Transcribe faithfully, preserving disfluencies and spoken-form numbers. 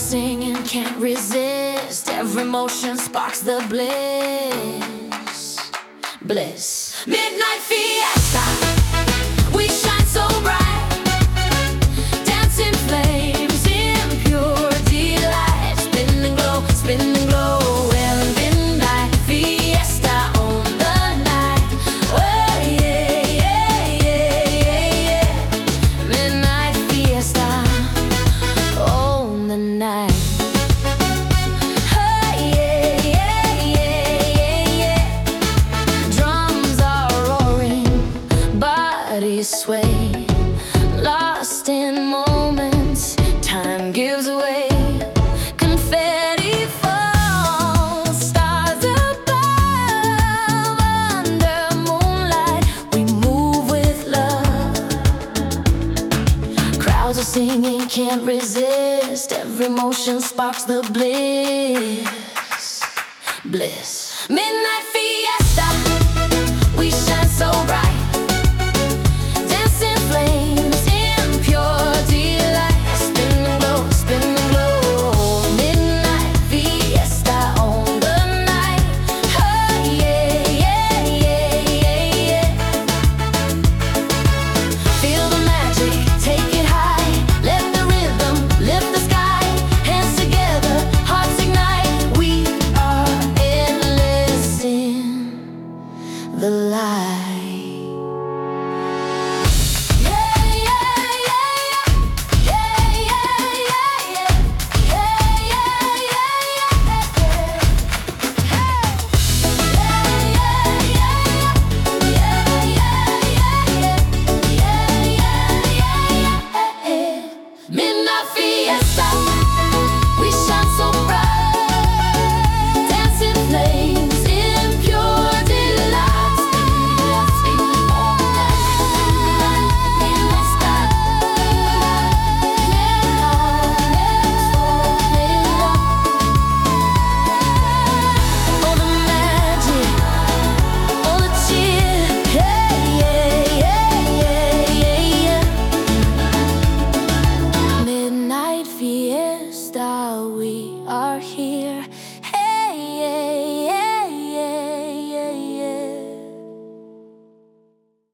singing, can't resist. Every motion sparks the bliss. Bliss. Midnight fiesta, we shine so bright. Dancing flames in pure delight. Spin and glow, spin and glow. Well, midnight fiesta on the night. Oh yeah, yeah, yeah, yeah, yeah. Midnight fiesta on the night. Sway, lost in moments, time gives way. Confetti falls, stars above. Under moonlight, we move with love. Crowds are singing, can't resist. Every motion sparks the bliss. Bliss. Midnight fiesta, we shine so bright.